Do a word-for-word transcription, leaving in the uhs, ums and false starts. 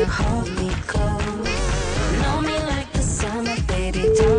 you hold me close. Know me like the summer, baby, don't